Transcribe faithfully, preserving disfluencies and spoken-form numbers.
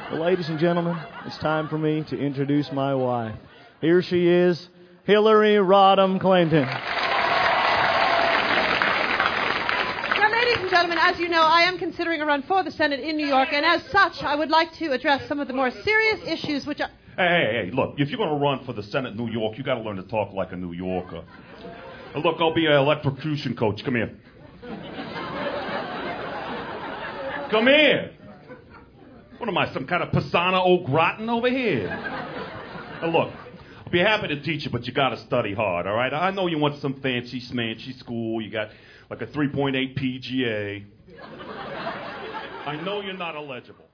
Well, ladies and gentlemen, it's time for me to introduce my wife. Here she is, Hillary Rodham Clinton. Now, ladies and gentlemen, as you know, I am considering a run for the Senate in New York, and as such, I would like to address some of the more serious issues which are... Hey, hey, hey, look, if you're going to run for the Senate in New York, you got to learn to talk like a New Yorker. And look, I'll be an electrocution coach. Come here. Come here. What am I, some kind of Pisana au gratin over here? Now look, I'll be happy to teach you, but you got to study hard, all right? I know you want some fancy smancy school. You got like a three point eight P G A. I know you're not eligible.